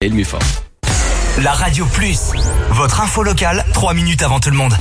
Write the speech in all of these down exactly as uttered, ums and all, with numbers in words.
Et le Mufort. La Radio Plus, votre info locale, trois minutes avant tout le monde.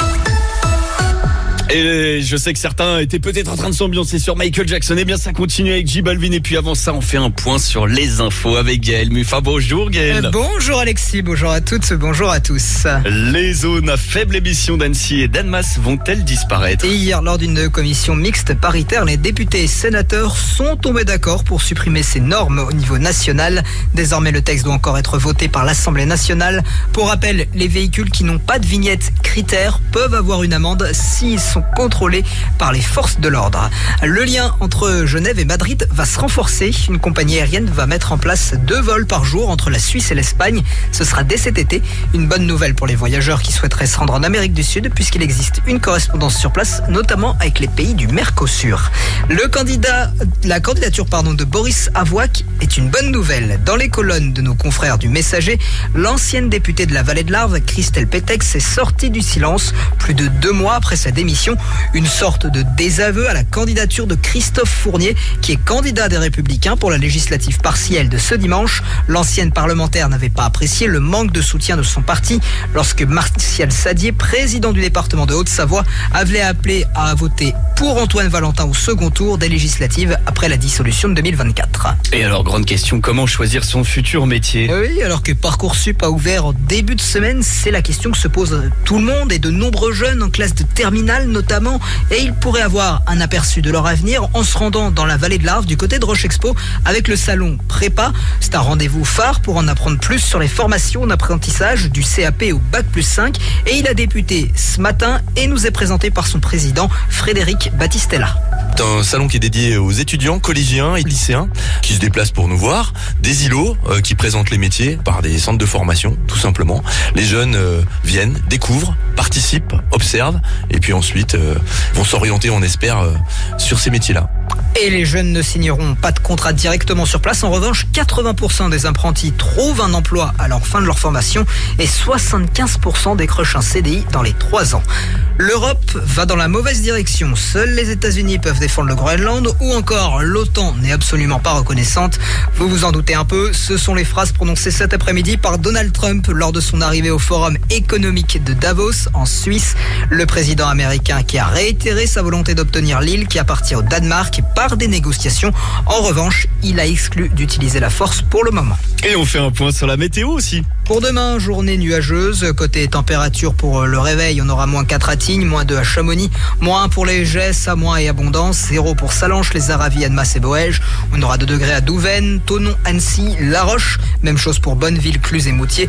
Et je sais que certains étaient peut-être en train de s'ambiancer sur Michael Jackson. Eh bien, ça continue avec J Balvin. Et puis avant ça, on fait un point sur les infos avec Gaël Muffat. Bonjour Gaël. Euh, bonjour Alexis, bonjour à toutes, bonjour à tous. Les zones à faible émission d'Annecy et d'Annemasse vont-elles disparaître ? Et hier, lors d'une commission mixte paritaire, les députés et sénateurs sont tombés d'accord pour supprimer ces normes au niveau national. Désormais, le texte doit encore être voté par l'Assemblée nationale. Pour rappel, les véhicules qui n'ont pas de vignette critère peuvent avoir une amende s'ils sont contrôlés par les forces de l'ordre. Le lien entre Genève et Madrid va se renforcer. Une compagnie aérienne va mettre en place deux vols par jour entre la Suisse et l'Espagne. Ce sera dès cet été. Une bonne nouvelle pour les voyageurs qui souhaiteraient se rendre en Amérique du Sud, puisqu'il existe une correspondance sur place, notamment avec les pays du Mercosur. Le candidat, la candidature pardon, de Boris Avouac est une bonne nouvelle. Dans les colonnes de nos confrères du Messager, l'ancienne députée de la Vallée de l'Arve, Christelle Pétex, est sortie du silence plus de deux mois après sa démission. Une sorte de désaveu à la candidature de Christophe Fournier, qui est candidat des Républicains pour la législative partielle de ce dimanche. L'ancienne parlementaire n'avait pas apprécié le manque de soutien de son parti lorsque Martial Sadier, président du département de Haute-Savoie, avait appelé à voter pour Antoine Valentin au second tour des législatives après la dissolution de deux mille vingt-quatre. Et alors, grande question, comment choisir son futur métier ? Oui, alors que Parcoursup a ouvert en début de semaine, c'est la question que se pose tout le monde et de nombreux jeunes en classe de terminale notamment, et ils pourraient avoir un aperçu de leur avenir en se rendant dans la vallée de l'Arve du côté de Roche Expo avec le salon Prépa. C'est un rendez-vous phare pour en apprendre plus sur les formations d'apprentissage du C A P au bac plus cinq, et il a débuté ce matin et nous est présenté par son président Frédéric Battistella. C'est un salon qui est dédié aux étudiants, collégiens et lycéens qui se déplacent pour nous voir. Des îlots euh, qui présentent les métiers par des centres de formation, tout simplement. Les jeunes euh, viennent, découvrent, participent, observent et puis ensuite euh, vont s'orienter, on espère, euh, sur ces métiers-là. Et les jeunes ne signeront pas de contrat directement sur place. En revanche, quatre-vingts pour cent des apprentis trouvent un emploi à la fin de leur formation et soixante-quinze pour cent décrochent un C D I dans les trois ans. L'Europe va dans la mauvaise direction. Seuls les États-Unis peuvent défendre le Groenland, ou encore l'OTAN n'est absolument pas reconnaissante. Vous vous en doutez un peu, ce sont les phrases prononcées cet après-midi par Donald Trump lors de son arrivée au Forum économique de Davos en Suisse. Le président américain qui a réitéré sa volonté d'obtenir l'île qui appartient au Danemark par des négociations. En revanche, il a exclu d'utiliser la force pour le moment. Et on fait un point sur la météo aussi. Pour demain, journée nuageuse. Côté température pour le réveil, on aura moins quatre à Tignes, moins deux à Chamonix, moins un pour les Gets, Samoin et Abondance, zéro pour Salanches, les Aravis, Annemasse et Boëge. On aura deux degrés à Douvaine, Thonon, Annecy, La Roche. Même chose pour Bonneville, Cluse et Moutier.